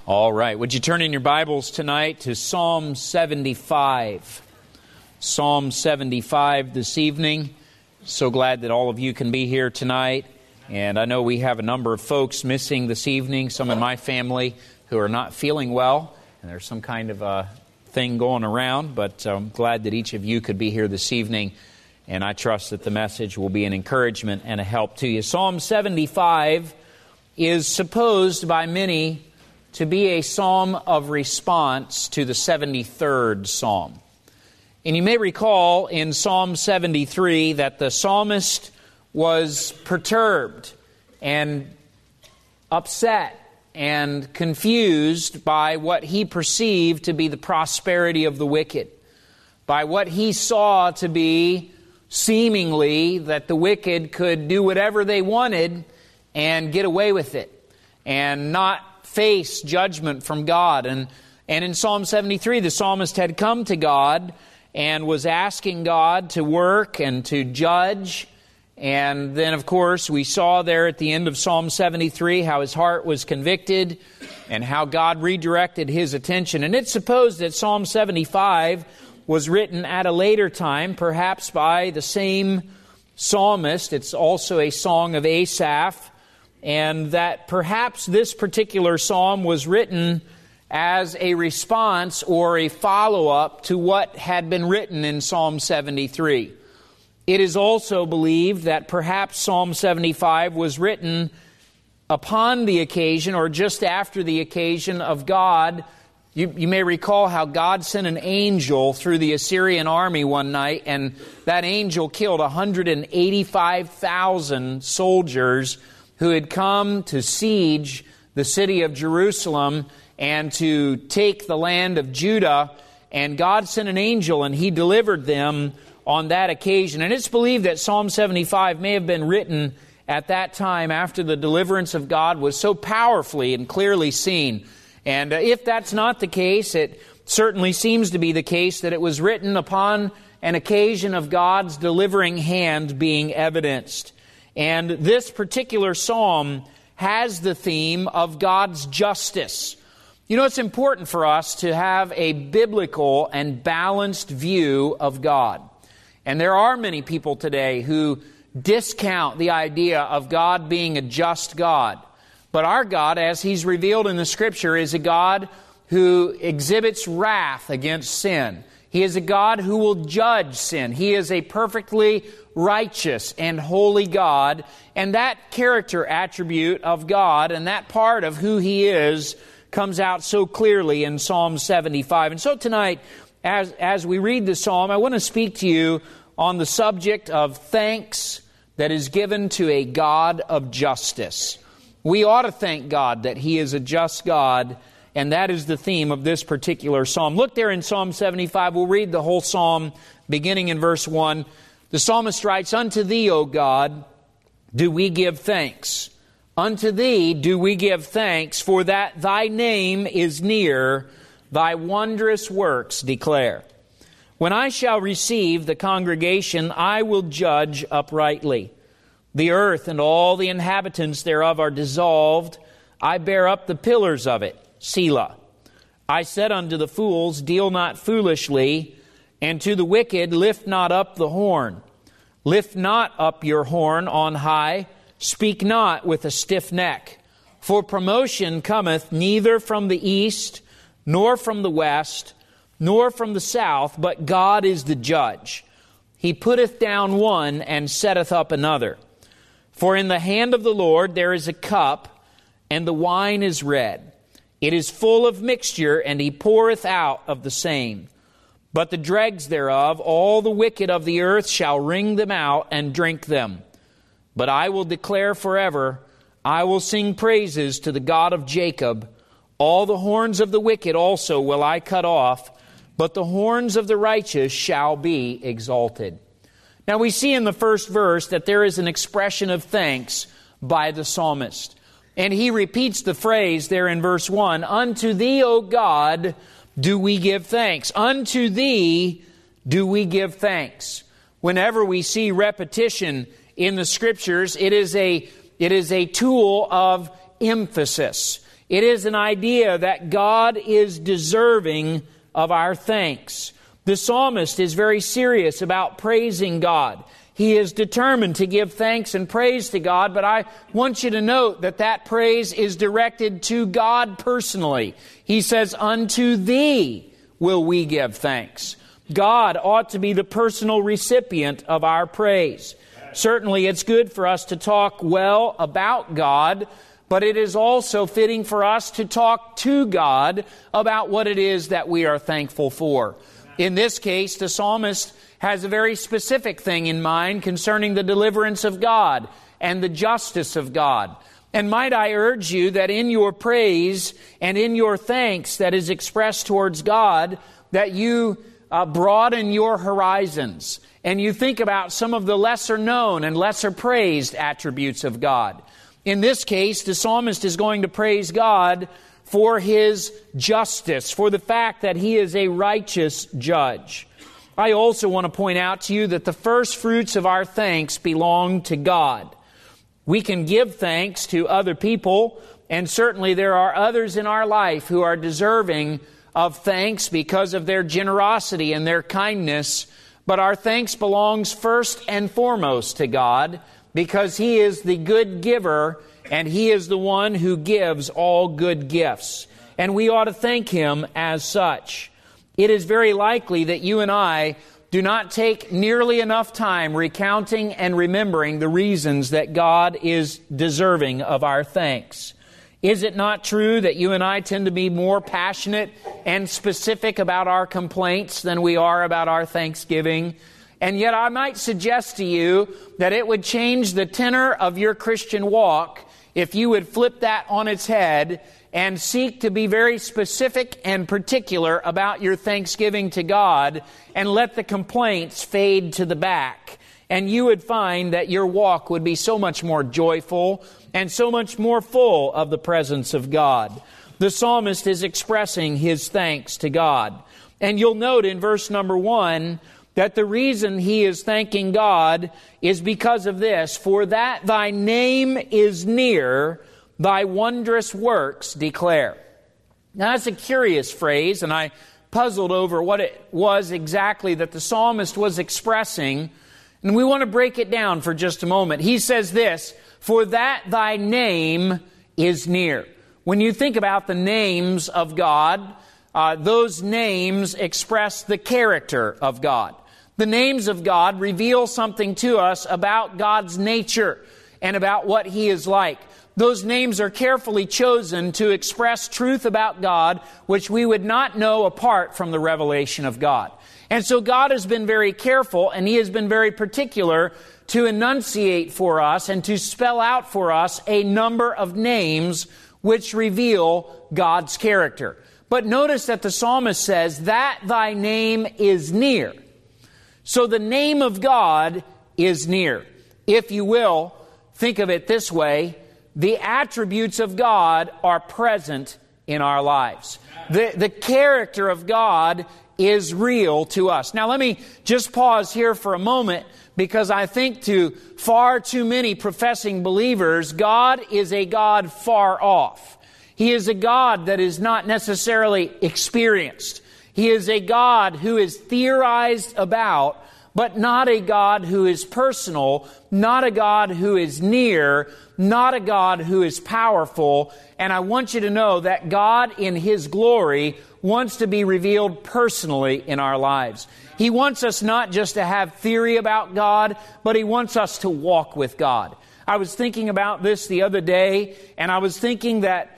All right. Would you turn in your Bibles tonight to Psalm 75? Psalm 75 this evening. So glad that all of you can be here tonight. And I know we have a number of folks missing this evening, some in my family who are not feeling well. And there's some kind of thing going around. But I'm glad that each of you could be here this evening. And I trust that the message will be an encouragement and a help to you. Psalm 75 is supposed by many to be a psalm of response to the 73rd psalm. And you may recall in Psalm 73 that the psalmist was perturbed and upset and confused by what he perceived to be the prosperity of the wicked, by what he saw to be seemingly that the wicked could do whatever they wanted and get away with it and not face judgment from God. And in Psalm 73, the psalmist had come to God and was asking God to work and to judge. And then, of course, we saw there at the end of Psalm 73 how his heart was convicted and how God redirected his attention. And it's supposed that Psalm 75 was written at a later time, perhaps by the same psalmist. It's also a song of Asaph, and that perhaps this particular psalm was written as a response or a follow-up to what had been written in Psalm 73. It is also believed that perhaps Psalm 75 was written upon the occasion or just after the occasion of God. You may recall how God sent an angel through the Assyrian army one night, and that angel killed 185,000 soldiers who had come to siege the city of Jerusalem and to take the land of Judah. And God sent an angel, and He delivered them on that occasion. And it's believed that Psalm 75 may have been written at that time after the deliverance of God was so powerfully and clearly seen. And if that's not the case, it certainly seems to be the case that it was written upon an occasion of God's delivering hand being evidenced. And this particular psalm has the theme of God's justice. You know, it's important for us to have a biblical and balanced view of God. And there are many people today who discount the idea of God being a just God. But our God, as He's revealed in the Scripture, is a God who exhibits wrath against sin. He is a God who will judge sin. He is a perfectly righteous and holy God. And that character attribute of God and that part of who He is comes out so clearly in Psalm 75. And so tonight, as we read the psalm, I want to speak to you on the subject of thanks that is given to a God of justice. We ought to thank God that He is a just God, and that is the theme of this particular psalm. Look there in Psalm 75. We'll read the whole psalm beginning in verse 1. The psalmist writes, "Unto Thee, O God, do we give thanks. Unto Thee do we give thanks, for that Thy name is near, Thy wondrous works declare. When I shall receive the congregation, I will judge uprightly. The earth and all the inhabitants thereof are dissolved. I bear up the pillars of it. Selah. I said unto the fools, deal not foolishly, and to the wicked, lift not up the horn. Lift not up your horn on high. Speak not with a stiff neck. For promotion cometh neither from the east, nor from the west, nor from the south, but God is the judge. He putteth down one and setteth up another. For in the hand of the Lord there is a cup, and the wine is red. It is full of mixture, and He poureth out of the same. But the dregs thereof, all the wicked of the earth shall wring them out and drink them. But I will declare forever, I will sing praises to the God of Jacob. All the horns of the wicked also will I cut off, but the horns of the righteous shall be exalted." Now we see in the first verse that there is an expression of thanks by the psalmist. And he repeats the phrase there in verse 1, "Unto Thee, O God, do we give thanks. Unto Thee do we give thanks." Whenever we see repetition in the Scriptures, it is a tool of emphasis. It is an idea that God is deserving of our thanks. The psalmist is very serious about praising God. He is determined to give thanks and praise to God, but I want you to note that that praise is directed to God personally. He says, "Unto thee will we give thanks." God ought to be the personal recipient of our praise. Certainly, it's good for us to talk well about God, but it is also fitting for us to talk to God about what it is that we are thankful for. In this case, the psalmist has a very specific thing in mind concerning the deliverance of God and the justice of God. And might I urge you that in your praise and in your thanks that is expressed towards God, that you broaden your horizons and you think about some of the lesser known and lesser praised attributes of God. In this case, the psalmist is going to praise God for His justice, for the fact that He is a righteous judge. I also want to point out to you that the first fruits of our thanks belong to God. We can give thanks to other people, and certainly there are others in our life who are deserving of thanks because of their generosity and their kindness, but our thanks belongs first and foremost to God, because He is the good giver, and He is the one who gives all good gifts. And we ought to thank Him as such. It is very likely that you and I do not take nearly enough time recounting and remembering the reasons that God is deserving of our thanks. Is it not true that you and I tend to be more passionate and specific about our complaints than we are about our thanksgiving? And yet I might suggest to you that it would change the tenor of your Christian walk if you would flip that on its head and seek to be very specific and particular about your thanksgiving to God and let the complaints fade to the back. And you would find that your walk would be so much more joyful and so much more full of the presence of God. The psalmist is expressing his thanks to God. And you'll note in verse number 1 that the reason he is thanking God is because of this: "For that thy name is near, thy wondrous works declare." Now that's a curious phrase, and I puzzled over what it was exactly that the psalmist was expressing. And we want to break it down for just a moment. He says this: "For that thy name is near." When you think about the names of God, those names express the character of God. The names of God reveal something to us about God's nature and about what He is like. Those names are carefully chosen to express truth about God which we would not know apart from the revelation of God. And so God has been very careful, and He has been very particular to enunciate for us and to spell out for us a number of names which reveal God's character. But notice that the psalmist says, "That thy name is near." So the name of God is near. If you will, think of it this way: the attributes of God are present in our lives. The character of God is real to us. Now let me just pause here for a moment, because I think to far too many professing believers, God is a God far off. He is a God that is not necessarily experienced. He is a God who is theorized about, but not a God who is personal, not a God who is near, not a God who is powerful. And I want you to know that God in His glory wants to be revealed personally in our lives. He wants us not just to have theory about God, but He wants us to walk with God. I was thinking about this the other day, and I was thinking that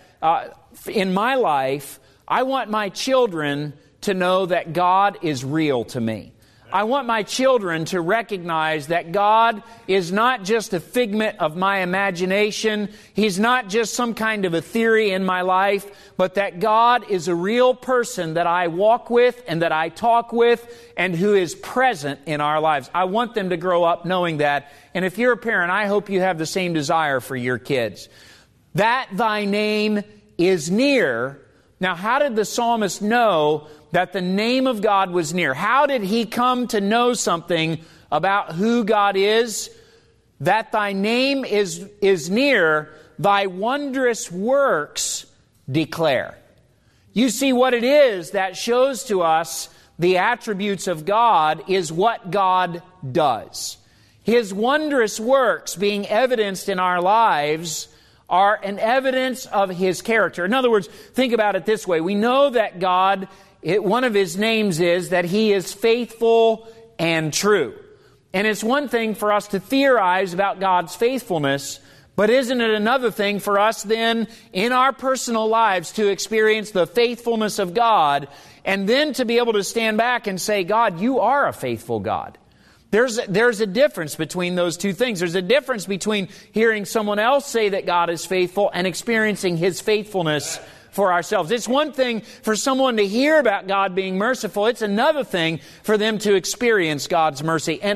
in my life, I want my children to know that God is real to me. I want my children to recognize that God is not just a figment of my imagination. He's not just some kind of a theory in my life, but that God is a real person that I walk with and that I talk with and who is present in our lives. I want them to grow up knowing that. And if you're a parent, I hope you have the same desire for your kids. That thy name is near. Now, how did the psalmist know that the name of God was near? How did he come to know something about who God is? That thy name is near, thy wondrous works declare. You see, what it is that shows to us the attributes of God is what God does. His wondrous works being evidenced in our lives are an evidence of His character. In other words, think about it this way. We know that God, one of His names is that He is faithful and true. And it's one thing for us to theorize about God's faithfulness, but isn't it another thing for us then in our personal lives to experience the faithfulness of God and then to be able to stand back and say, God, you are a faithful God. There's a difference between those two things. There's a difference between hearing someone else say that God is faithful and experiencing His faithfulness for ourselves. It's one thing for someone to hear about God being merciful. It's another thing for them to experience God's mercy. And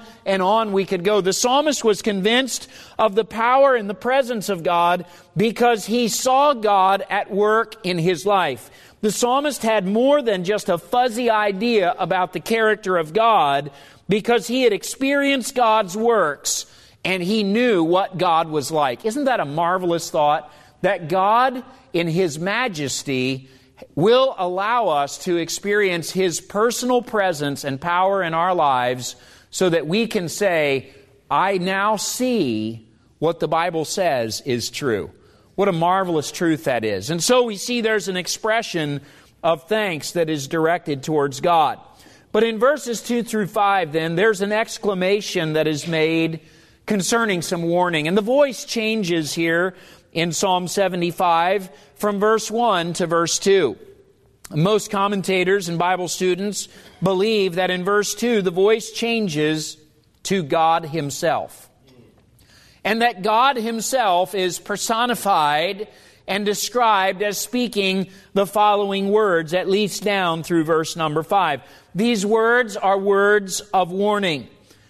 on we could go. The psalmist was convinced of the power and the presence of God because he saw God at work in his life. The psalmist had more than just a fuzzy idea about the character of God because he had experienced God's works and he knew what God was like. Isn't that a marvelous thought? That God, in His majesty, will allow us to experience His personal presence and power in our lives so that we can say, I now see what the Bible says is true. What a marvelous truth that is. And so we see there's an expression of thanks that is directed towards God. But in verses 2 through 5 then, there's an exclamation that is made concerning some warning. And the voice changes here in Psalm 75 from verse 1 to verse 2. Most commentators and Bible students believe that in verse 2 the voice changes to God Himself. And that God Himself is personified and described as speaking the following words, at least down through verse number 5. These words are words of warning.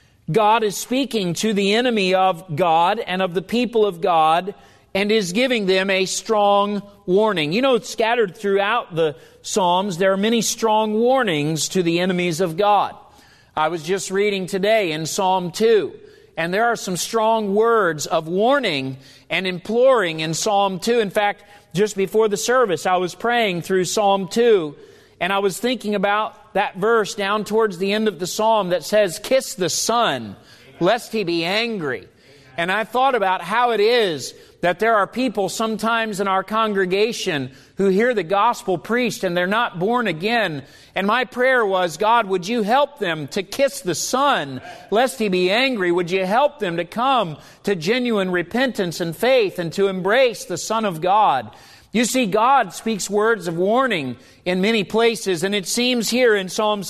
God is speaking to the enemy of God and of the people of God and is giving them a strong warning. You know, scattered throughout the Psalms, there are many strong warnings to the enemies of God. I was just reading today in Psalm 2, and there are some strong words of warning and imploring in Psalm 2. In fact, just before the service, I was praying through Psalm 2, and I was thinking about that verse down towards the end of the Psalm that says, "Kiss the Son, lest he be angry." And I thought about how it is that there are people sometimes in our congregation who hear the gospel preached and they're not born again. And my prayer was, God, would you help them to kiss the Son, lest he be angry? Would you help them to come to genuine repentance and faith and to embrace the Son of God? You see, God speaks words of warning in many places, and it seems here in Psalm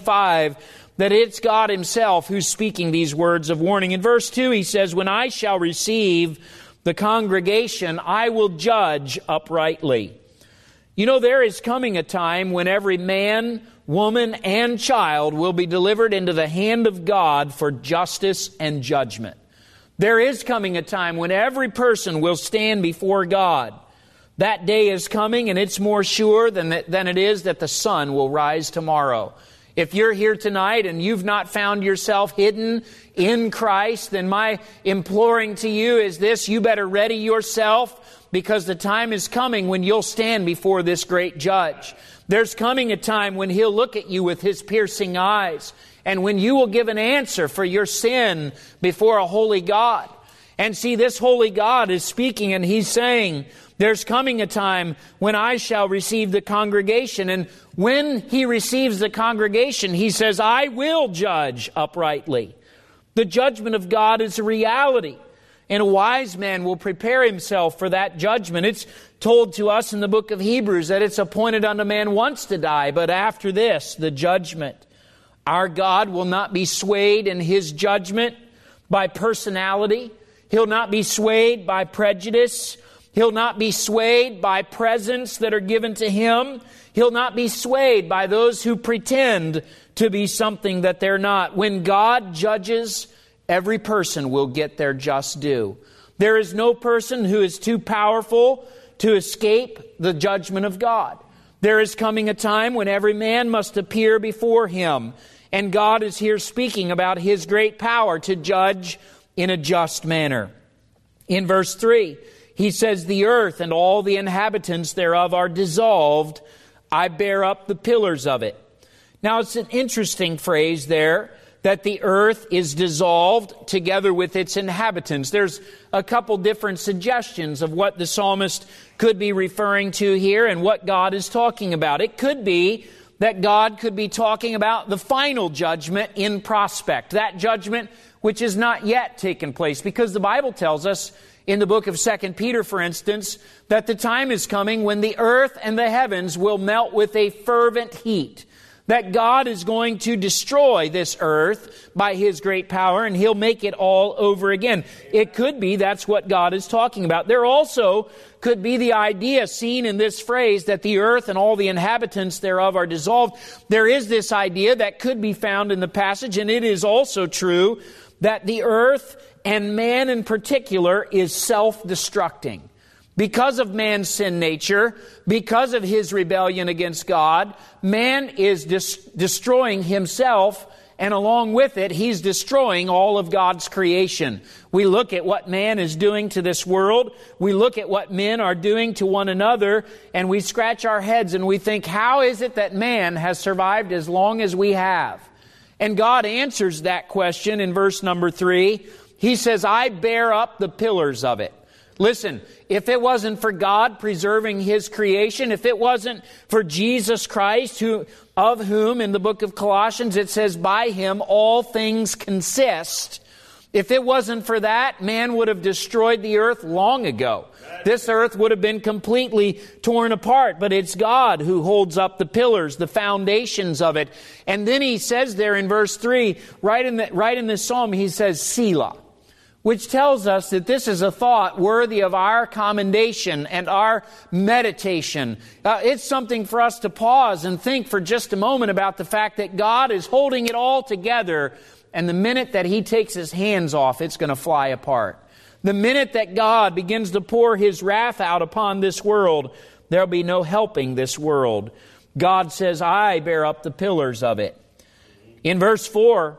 75 that it's God Himself who's speaking these words of warning. In verse 2 he says, "When I shall receive the congregation, I will judge uprightly." You know, there is coming a time when every man, woman, and child will be delivered into the hand of God for justice and judgment. There is coming a time when every person will stand before God. That day is coming, and it's more sure than it is that the sun will rise tomorrow. If you're here tonight and you've not found yourself hidden in Christ, then my imploring to you is this: you better ready yourself, because the time is coming when you'll stand before this great judge. There's coming a time when He'll look at you with His piercing eyes, and when you will give an answer for your sin before a holy God. And see, this holy God is speaking, and He's saying, there's coming a time when I shall receive the congregation. And when He receives the congregation, He says, I will judge uprightly. The judgment of God is a reality. And a wise man will prepare himself for that judgment. It's told to us in the book of Hebrews that it's appointed unto man once to die, but after this, the judgment. Our God will not be swayed in His judgment by personality. He'll not be swayed by prejudice. He'll not be swayed by presents that are given to Him. He'll not be swayed by those who pretend to be something that they're not. When God judges, every person will get their just due. There is no person who is too powerful to escape the judgment of God. There is coming a time when every man must appear before Him. And God is here speaking about His great power to judge in a just manner. In verse 3, he says, the earth and all the inhabitants thereof are dissolved. I bear up the pillars of it. Now, it's an interesting phrase there, that the earth is dissolved together with its inhabitants. There's a couple different suggestions of what the psalmist could be referring to here and what God is talking about. It could be that God could be talking about the final judgment in prospect, that judgment which has not yet taken place, because the Bible tells us in the book of 2 Peter, for instance, that the time is coming when the earth and the heavens will melt with a fervent heat. That God is going to destroy this earth by His great power, and He'll make it all over again. It could be that's what God is talking about. There also could be the idea seen in this phrase that the earth and all the inhabitants thereof are dissolved. There is this idea that could be found in the passage, and it is also true that the earth and man in particular is self-destructing. Because of man's sin nature, because of his rebellion against God, man is destroying himself, and along with it, he's destroying all of God's creation. We look at what man is doing to this world, we look at what men are doing to one another, and we scratch our heads and we think, how is it that man has survived as long as we have? And God answers that question in verse number 3. He says, I bear up the pillars of it. Listen, if it wasn't for God preserving His creation, if it wasn't for Jesus Christ, of whom in the book of Colossians it says, by Him all things consist, if it wasn't for that, man would have destroyed the earth long ago. This earth would have been completely torn apart, but it's God who holds up the pillars, the foundations of it. And then He says there in verse 3, right in this psalm, He says, Selah, which tells us that this is a thought worthy of our commendation and our meditation. It's something for us to pause and think for just a moment about the fact that God is holding it all together, and the minute that He takes His hands off, it's going to fly apart. The minute that God begins to pour His wrath out upon this world, there'll be no helping this world. God says, I bear up the pillars of it. In verse 4,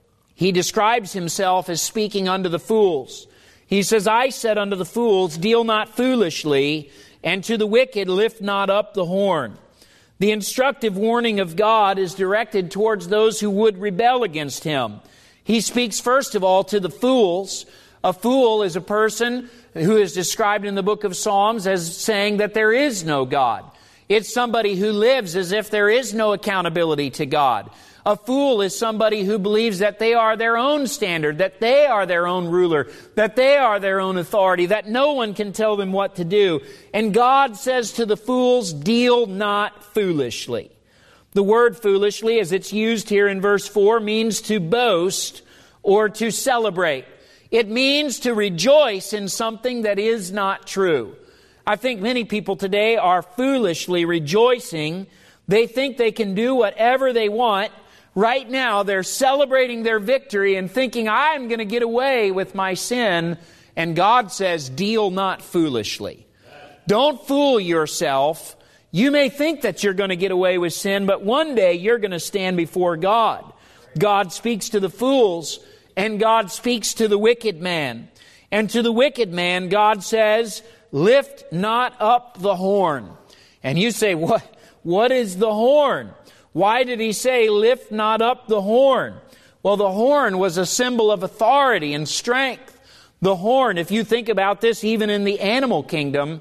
He describes Himself as speaking unto the fools. He says, I said unto the fools, deal not foolishly, and to the wicked lift not up the horn. The instructive warning of God is directed towards those who would rebel against Him. He speaks first of all to the fools. A fool is a person who is described in the book of Psalms as saying that there is no God. It's somebody who lives as if there is no accountability to God. A fool is somebody who believes that they are their own standard, that they are their own ruler, that they are their own authority, that no one can tell them what to do. And God says to the fools, deal not foolishly. The word foolishly, as it's used here in verse 4, means to boast or to celebrate. It means to rejoice in something that is not true. I think many people today are foolishly rejoicing. They think they can do whatever they want. Right now, they're celebrating their victory and thinking, I'm going to get away with my sin. And God says, deal not foolishly. Don't fool yourself. You may think that you're going to get away with sin, but one day you're going to stand before God. God speaks to the fools, and God speaks to the wicked man. And to the wicked man, God says, lift not up the horn. And you say, what is the horn? Why did He say, lift not up the horn? Well, the horn was a symbol of authority and strength. The horn, if you think about this, even in the animal kingdom,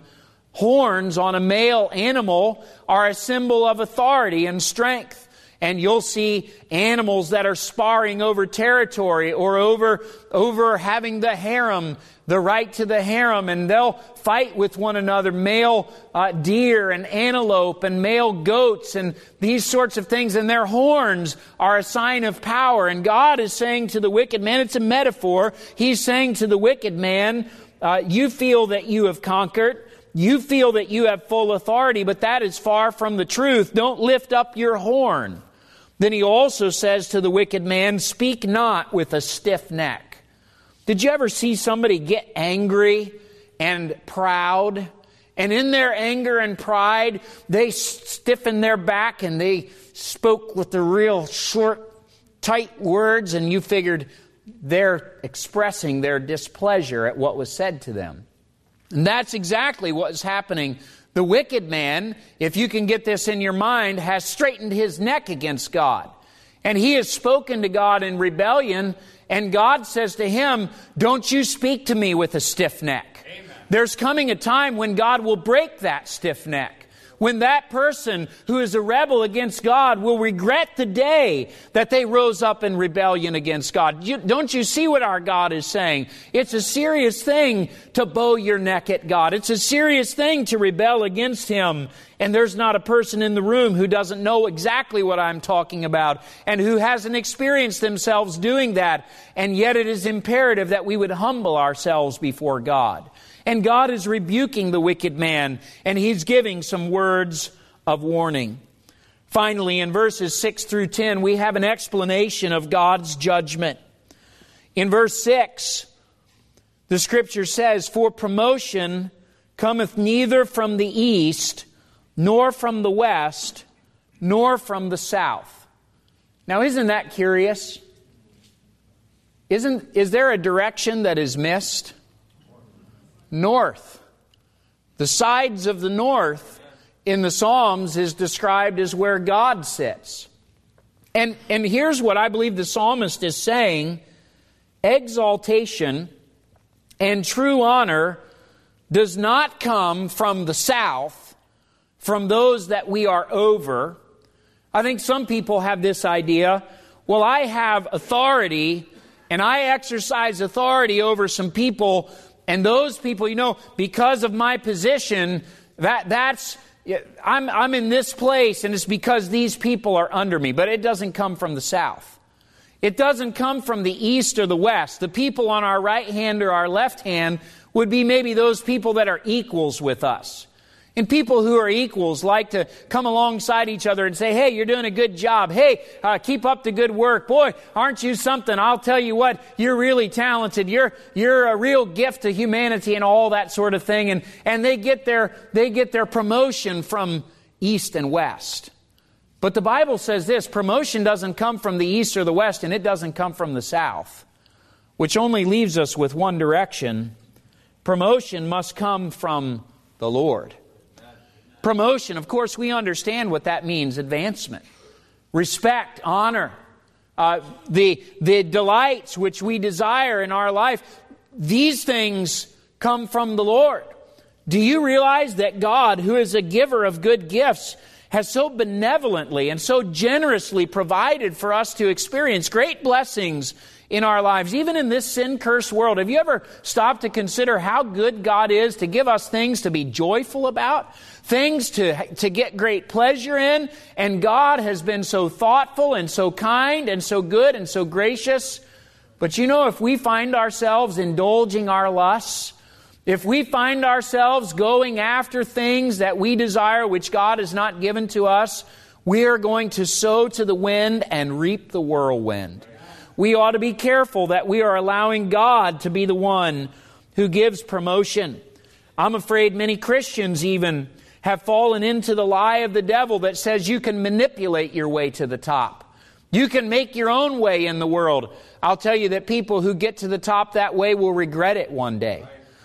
horns on a male animal are a symbol of authority and strength. And you'll see animals that are sparring over territory or over having the harem, the right to the harem, and they'll fight with one another, male deer and antelope and male goats and these sorts of things. And their horns are a sign of power. And God is saying to the wicked man, it's a metaphor. He's saying to the wicked man, you feel that you have conquered. You feel that you have full authority, but that is far from the truth. Don't lift up your horn. Then He also says to the wicked man, speak not with a stiff neck. Did you ever see somebody get angry and proud? And in their anger and pride, they stiffen their back and they spoke with the real short, tight words, and you figured they're expressing their displeasure at what was said to them. And that's exactly what is happening. The wicked man, if you can get this in your mind, has straightened his neck against God. And he has spoken to God in rebellion, and God says to him, don't you speak to me with a stiff neck. Amen. There's coming a time when God will break that stiff neck. When that person who is a rebel against God will regret the day that they rose up in rebellion against God. Don't you see what our God is saying? It's a serious thing to bow your neck at God. It's a serious thing to rebel against Him. And there's not a person in the room who doesn't know exactly what I'm talking about and who hasn't experienced themselves doing that. And yet it is imperative that we would humble ourselves before God. And God is rebuking the wicked man, and He's giving some words of warning. Finally, in verses 6 through 10, we have an explanation of God's judgment. In verse 6, the Scripture says, for promotion cometh neither from the east, nor from the west, nor from the south. Now, isn't that curious? Is there a direction that is missed? North. The sides of the north in the Psalms is described as where God sits. And here's what I believe the psalmist is saying. Exaltation and true honor does not come from the south, from those that we are over. I think some people have this idea, well, I have authority and I exercise authority over some people. And those people, because of my position, I'm in this place, and it's because these people are under me. But it doesn't come from the south. It doesn't come from the east or the west. The people on our right hand or our left hand would be maybe those people that are equals with us. And people who are equals like to come alongside each other and say, hey, you're doing a good job. Hey, keep up the good work. Boy, aren't you something? I'll tell you what, you're really talented. You're a real gift to humanity and all that sort of thing. And they get their promotion from east and west. But the Bible says this, promotion doesn't come from the east or the west, and it doesn't come from the south, which only leaves us with one direction. Promotion must come from the Lord. Promotion, of course, we understand what that means. Advancement, respect, honor, the delights which we desire in our life. These things come from the Lord. Do you realize that God, who is a giver of good gifts, has so benevolently and so generously provided for us to experience great blessings in our lives, even in this sin-cursed world? Have you ever stopped to consider how good God is to give us things to be joyful about? Things to get great pleasure in? And God has been so thoughtful and so kind and so good and so gracious. But if we find ourselves indulging our lusts, if we find ourselves going after things that we desire which God has not given to us, we are going to sow to the wind and reap the whirlwind. We ought to be careful that we are allowing God to be the one who gives promotion. I'm afraid many Christians even have fallen into the lie of the devil that says you can manipulate your way to the top. You can make your own way in the world. I'll tell you that people who get to the top that way will regret it one day.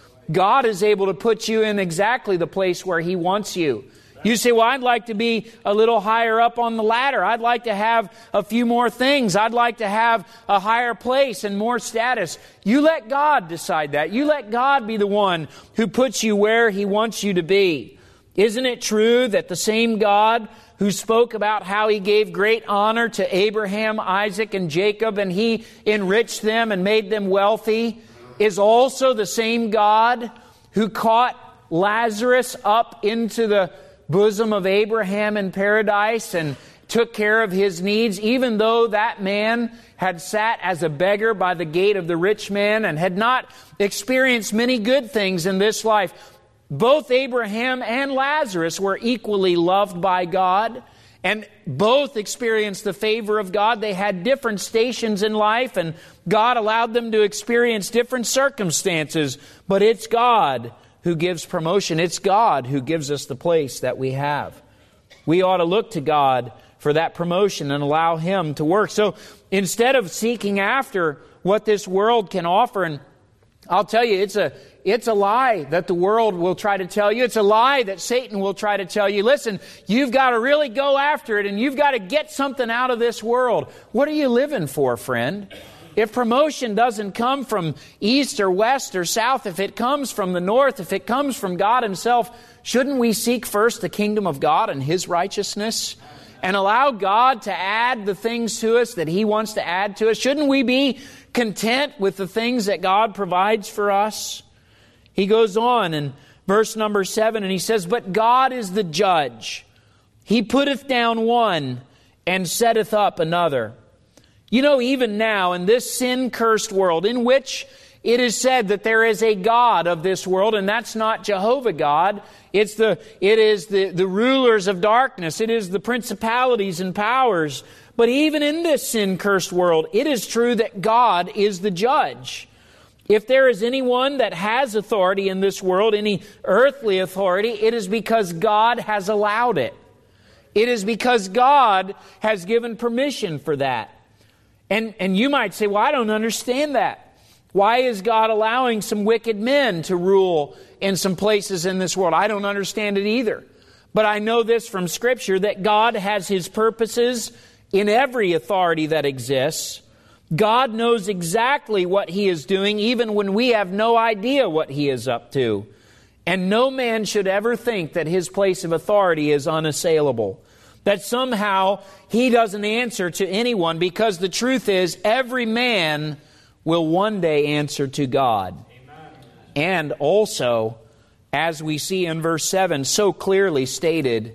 God is able to put you in exactly the place where He wants you. You say, well, I'd like to be a little higher up on the ladder. I'd like to have a few more things. I'd like to have a higher place and more status. You let God decide that. You let God be the one who puts you where He wants you to be. Isn't it true that the same God who spoke about how He gave great honor to Abraham, Isaac, and Jacob, and He enriched them and made them wealthy, is also the same God who caught Lazarus up into the bosom of Abraham in paradise and took care of his needs, even though that man had sat as a beggar by the gate of the rich man and had not experienced many good things in this life. Both Abraham and Lazarus were equally loved by God, and both experienced the favor of God. They had different stations in life, and God allowed them to experience different circumstances, but it's God who gives promotion. It's God who gives us the place that we have. We ought to look to God for that promotion and allow Him to work. So instead of seeking after what this world can offer and I'll tell you, it's a lie that the world will try to tell you. It's a lie that Satan will try to tell you. Listen, you've got to really go after it, and you've got to get something out of this world. What are you living for, friend? If promotion doesn't come from east or west or south, if it comes from the north, if it comes from God Himself, shouldn't we seek first the kingdom of God and His righteousness and allow God to add the things to us that He wants to add to us? Shouldn't we be content with the things that God provides for us? He goes on in verse number 7 and he says, "But God is the judge. He putteth down one and setteth up another." You know, even now in this sin-cursed world in which it is said that there is a God of this world, and that's not Jehovah God. It is the rulers of darkness. It is the principalities and powers. But even in this sin-cursed world, it is true that God is the judge. If there is anyone that has authority in this world, any earthly authority, it is because God has allowed it. It is because God has given permission for that. And you might say, well, I don't understand that. Why is God allowing some wicked men to rule in some places in this world? I don't understand it either. But I know this from Scripture, that God has His purposes in every authority that exists. God knows exactly what He is doing, even when we have no idea what He is up to. And no man should ever think that his place of authority is unassailable, that somehow he doesn't answer to anyone, because the truth is every man will one day answer to God. Amen. And also, as we see in verse 7 so clearly stated,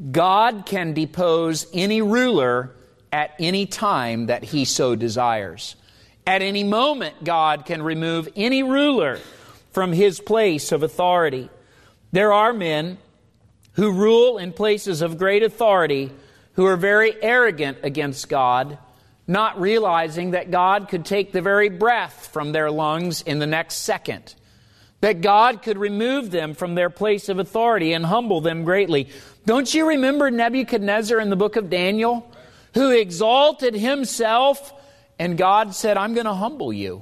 God can depose any ruler at any time that He so desires. At any moment, God can remove any ruler from his place of authority. There are men who rule in places of great authority who are very arrogant against God, not realizing that God could take the very breath from their lungs in the next second, that God could remove them from their place of authority and humble them greatly. Don't you remember Nebuchadnezzar in the book of Daniel, who exalted himself, and God said, I'm going to humble you.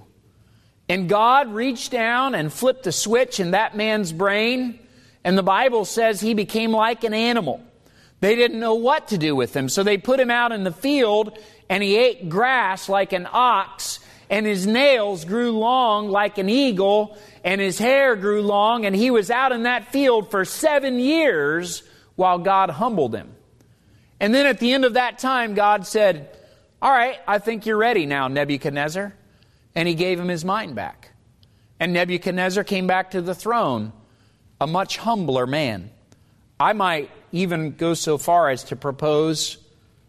And God reached down and flipped a switch in that man's brain, and the Bible says he became like an animal. They didn't know what to do with him, so they put him out in the field, and he ate grass like an ox, and his nails grew long like an eagle, and his hair grew long, and he was out in that field for 7 years while God humbled him. And then at the end of that time, God said, all right, I think you're ready now, Nebuchadnezzar. And He gave him his mind back. And Nebuchadnezzar came back to the throne, a much humbler man. I might even go so far as to propose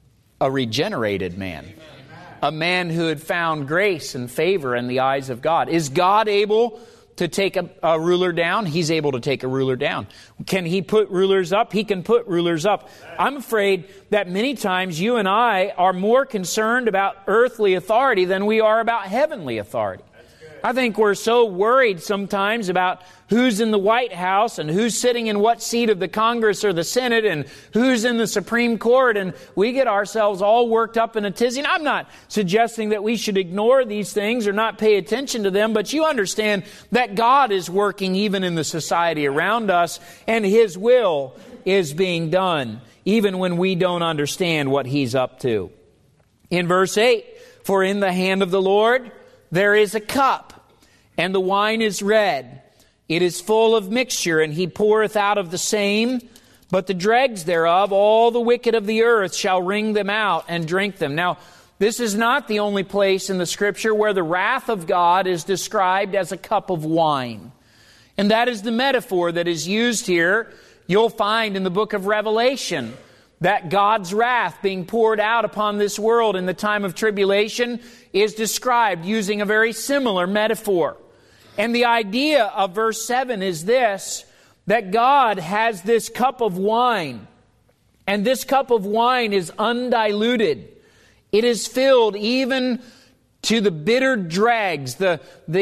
a regenerated man. A man who had found grace and favor in the eyes of God. Is God able to take a ruler down? He's able to take a ruler down. Can He put rulers up? He can put rulers up. I'm afraid that many times you and I are more concerned about earthly authority than we are about heavenly authority. I think we're so worried sometimes about who's in the White House and who's sitting in what seat of the Congress or the Senate and who's in the Supreme Court, and we get ourselves all worked up in a tizzy. And I'm not suggesting that we should ignore these things or not pay attention to them, but you understand that God is working even in the society around us, and His will is being done even when we don't understand what He's up to. In verse 8, for in the hand of the Lord there is a cup, and the wine is red. It is full of mixture, and He poureth out of the same. But the dregs thereof, all the wicked of the earth shall wring them out and drink them. Now, this is not the only place in the Scripture where the wrath of God is described as a cup of wine. And that is the metaphor that is used here. You'll find in the book of Revelation that God's wrath being poured out upon this world in the time of tribulation is described using a very similar metaphor. And the idea of verse 7 is this, that God has this cup of wine, and this cup of wine is undiluted. It is filled even to the bitter dregs, the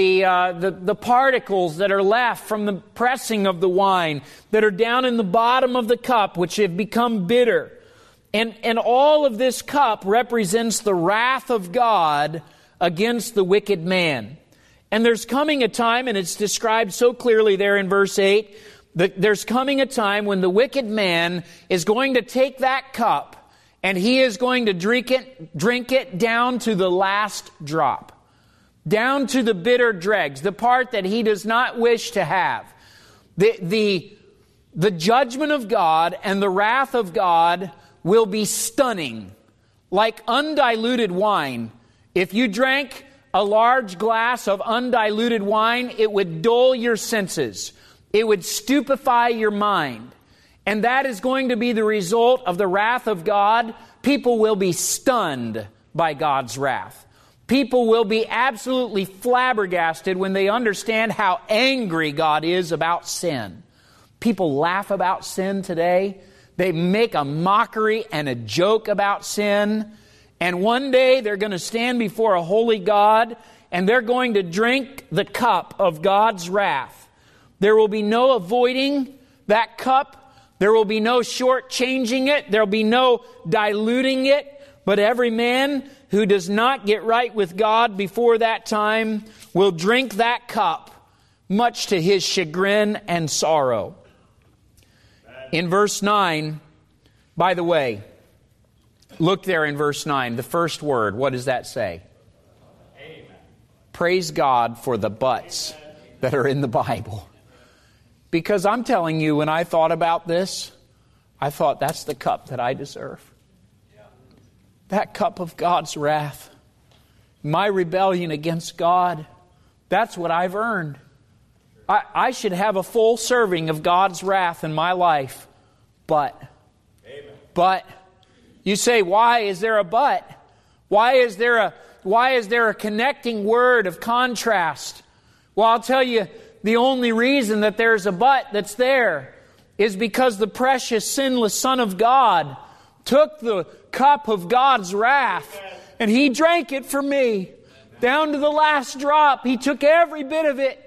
particles that are left from the pressing of the wine that are down in the bottom of the cup, which have become bitter. And all of this cup represents the wrath of God against the wicked man. And there's coming a time, and it's described so clearly there in verse 8, that there's coming a time when the wicked man is going to take that cup and he is going to drink it down to the last drop, down to the bitter dregs, the part that he does not wish to have. The judgment of God and the wrath of God will be stunning, like undiluted wine. If you drank a large glass of undiluted wine, it would dull your senses. It would stupefy your mind. And that is going to be the result of the wrath of God. People will be stunned by God's wrath. People will be absolutely flabbergasted when they understand how angry God is about sin. People laugh about sin today. They make a mockery and a joke about sin. And one day they're going to stand before a holy God and they're going to drink the cup of God's wrath. There will be no avoiding that cup. There will be no shortchanging it. There will be no diluting it. But every man who does not get right with God before that time will drink that cup, much to his chagrin and sorrow. In verse 9, by the way, look there in verse 9, the first word, what does that say? Amen. Praise God for the buts that are in the Bible. Because I'm telling you, when I thought about this, I thought that's the cup that I deserve. That cup of God's wrath, my rebellion against God, that's what I've earned. I should have a full serving of God's wrath in my life. But, you say, why is there a but? Why is there a connecting word of contrast? Well, I'll tell you, the only reason that there's a but that's there is because the precious sinless Son of God took the cup of God's wrath and He drank it for me. Down to the last drop. He took every bit of it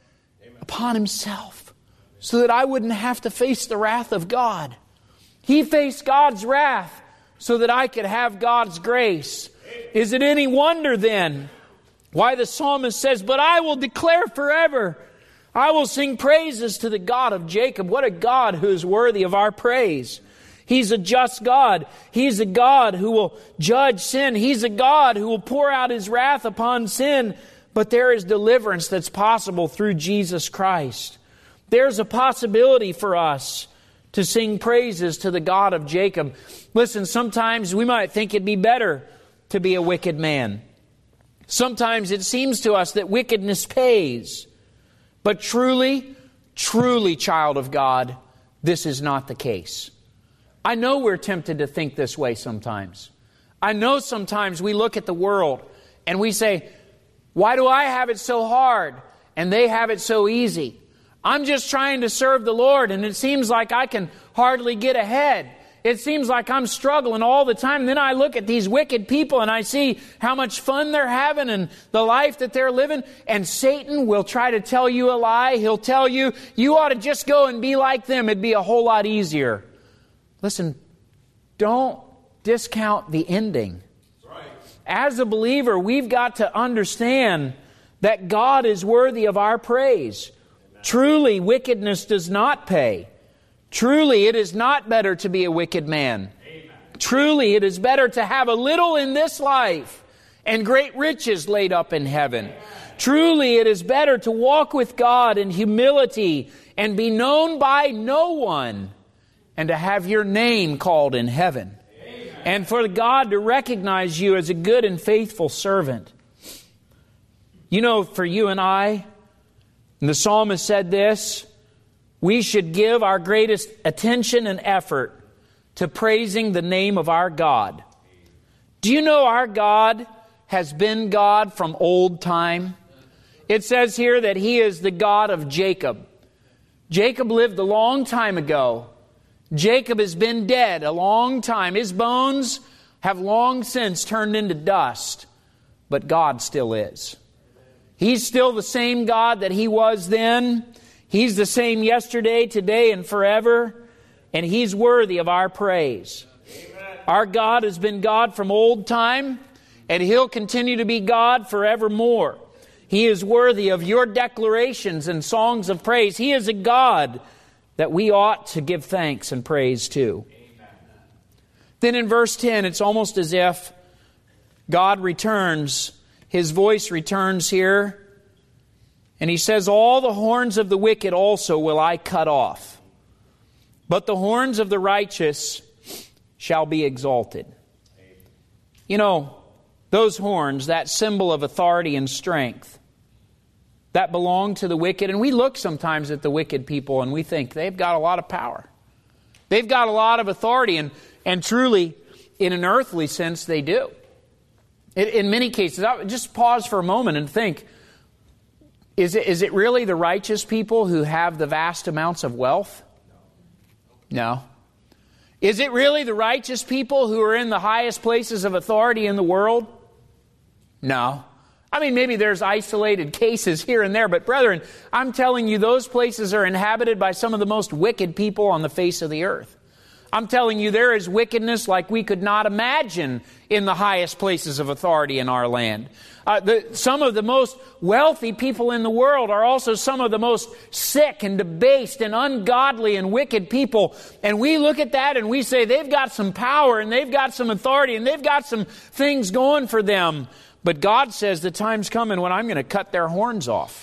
upon Himself so that I wouldn't have to face the wrath of God. He faced God's wrath so that I could have God's grace. Is it any wonder then why the psalmist says, "But I will declare forever, I will sing praises to the God of Jacob." What a God who is worthy of our praise. He's a just God. He's a God who will judge sin. He's a God who will pour out His wrath upon sin. But there is deliverance that's possible through Jesus Christ. There's a possibility for us to sing praises to the God of Jacob. Listen, sometimes we might think it'd be better to be a wicked man. Sometimes it seems to us that wickedness pays. But truly, child of God, this is not the case. I know we're tempted to think this way sometimes. I know sometimes we look at the world and we say, why do I have it so hard and they have it so easy? I'm just trying to serve the Lord and it seems like I can hardly get ahead. It seems like I'm struggling all the time. And then I look at these wicked people and I see how much fun they're having and the life that they're living. And Satan will try to tell you a lie. He'll tell you, you ought to just go and be like them. It'd be a whole lot easier. Listen, don't discount the ending. As a believer, we've got to understand that God is worthy of our praise. Amen. Truly, wickedness does not pay. Truly, it is not better to be a wicked man. Amen. Truly, it is better to have a little in this life and great riches laid up in heaven. Amen. Truly, it is better to walk with God in humility and be known by no one and to have your name called in heaven. Amen. And for God to recognize you as a good and faithful servant. You know, for you and I, and the psalmist said this, we should give our greatest attention and effort to praising the name of our God. Do you know our God has been God from old time? It says here that He is the God of Jacob. Jacob lived a long time ago. Jacob has been dead a long time. His bones have long since turned into dust. But God still is. He's still the same God that He was then. He's the same yesterday, today, and forever. And He's worthy of our praise. Amen. Our God has been God from old time. And He'll continue to be God forevermore. He is worthy of your declarations and songs of praise. He is a God that we ought to give thanks and praise to. Amen. Then in verse 10, it's almost as if God returns. His voice returns here. And He says, all the horns of the wicked also will I cut off, but the horns of the righteous shall be exalted. You know, those horns, that symbol of authority and strength, that belong to the wicked. And we look sometimes at the wicked people and we think they've got a lot of power. They've got a lot of authority. And truly, in an earthly sense, they do. In many cases, I would just pause for a moment and think, is it really the righteous people who have the vast amounts of wealth? No. Is it really the righteous people who are in the highest places of authority in the world? No. I mean, maybe there's isolated cases here and there, but brethren, I'm telling you, those places are inhabited by some of the most wicked people on the face of the earth. I'm telling you, there is wickedness like we could not imagine in the highest places of authority in our land. Some of the most wealthy people in the world are also some of the most sick and debased and ungodly and wicked people. And we look at that and we say they've got some power and they've got some authority and they've got some things going for them. But God says the time's coming when I'm going to cut their horns off.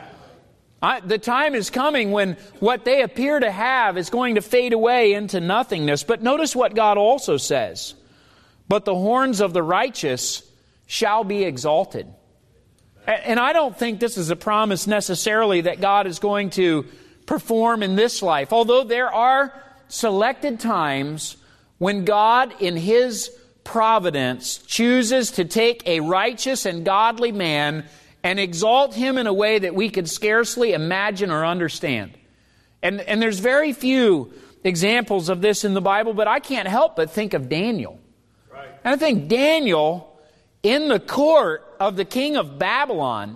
The time is coming when what they appear to have is going to fade away into nothingness. But notice what God also says. But the horns of the righteous shall be exalted. And I don't think this is a promise necessarily that God is going to perform in this life. Although there are selected times when God in His providence chooses to take a righteous and godly man and exalt him in a way that we could scarcely imagine or understand. And there's very few examples of this in the Bible, but I can't help but think of Daniel. Right. And I think Daniel, in the court of the king of Babylon,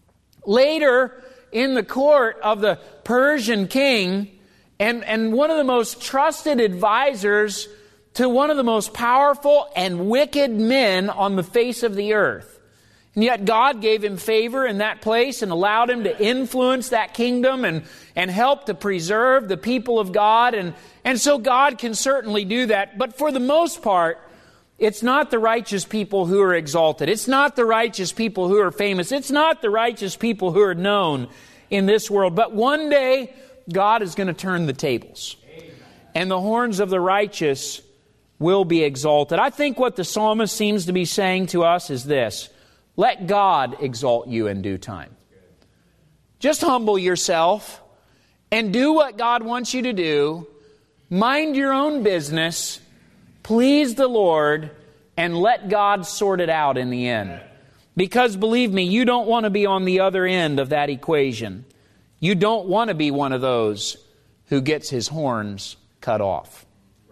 later in the court of the Persian king, and one of the most trusted advisors to one of the most powerful and wicked men on the face of the earth. And yet God gave him favor in that place and allowed him to influence that kingdom and help to preserve the people of God. And so God can certainly do that. But for the most part, it's not the righteous people who are exalted. It's not the righteous people who are famous. It's not the righteous people who are known in this world. But one day, God is going to turn the tables. And the horns of the righteous will be exalted. I think what the psalmist seems to be saying to us is this: let God exalt you in due time. Just humble yourself and do what God wants you to do. Mind your own business. Please the Lord and let God sort it out in the end. Because believe me, you don't want to be on the other end of that equation. You don't want to be one of those who gets his horns cut off.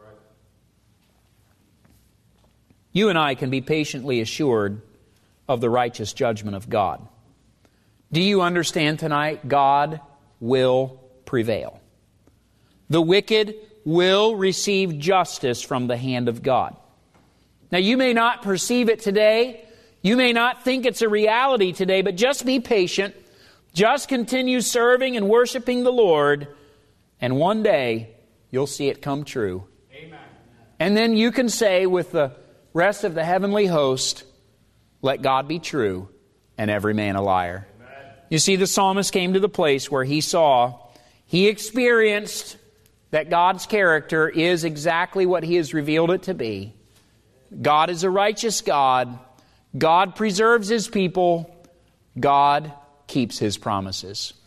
You and I can be patiently assured of the righteous judgment of God. Do you understand tonight? God will prevail. The wicked will receive justice from the hand of God. Now, you may not perceive it today. You may not think it's a reality today, but just be patient. Just continue serving and worshiping the Lord, and one day you'll see it come true. Amen. And then you can say with the rest of the heavenly host, let God be true and every man a liar. Amen. You see, the psalmist came to the place where he experienced that God's character is exactly what He has revealed it to be. God is a righteous God. God preserves His people. God keeps His promises.